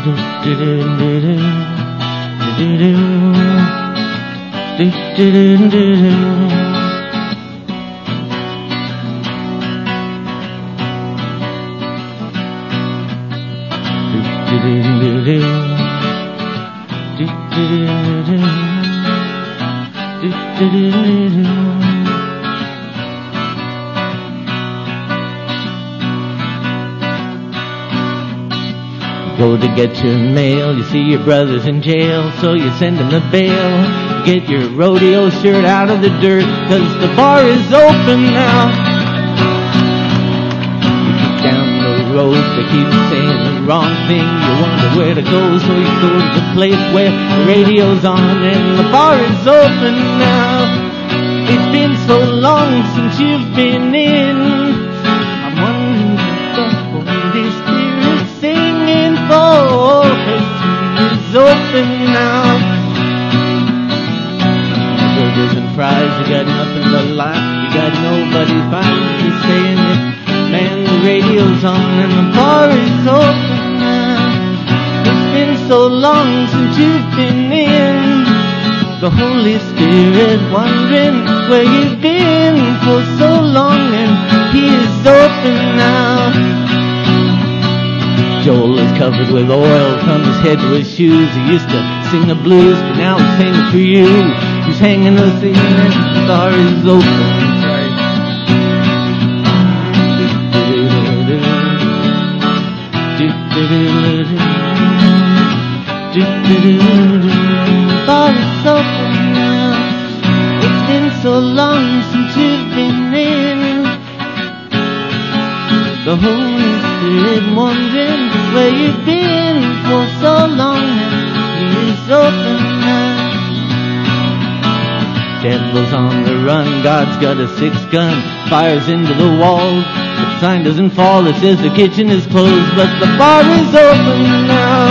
Go to get your mail, you see your brother's in jail, so you send him the bail. Get your rodeo shirt out of the dirt, 'cause the bar is open now. You keep down the road, they keep saying the wrong thing. You wonder where to go, so you go to the place where the radio's on and the bar is open now. It's been so long since you've been in. I'm wondering what the Holy Spirit's singing for, 'cause He is open now. Burgers and fries, you got nothing but life. You got nobody fine. You're saying it, man, the radio's on and the bar is open now. It's been so long since you've been in. The Holy Spirit wondering where you've been for so long, and He is open now. Joel is covered with oil from his head to his shoes. He used to sing the blues, but now he's singing for you. He's hanging the thing and the bar is open. Bar is open now. It's been so long since you've been in. The Holy Spirit wondering where you've been for so long, and He is open now. Devil's on the run, God's got a 6-gun, fires into the walls. The sign doesn't fall, it says the kitchen is closed, but the bar is open now.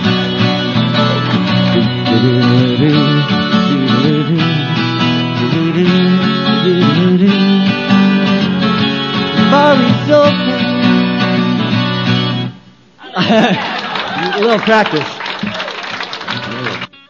The bar is open. A little practice.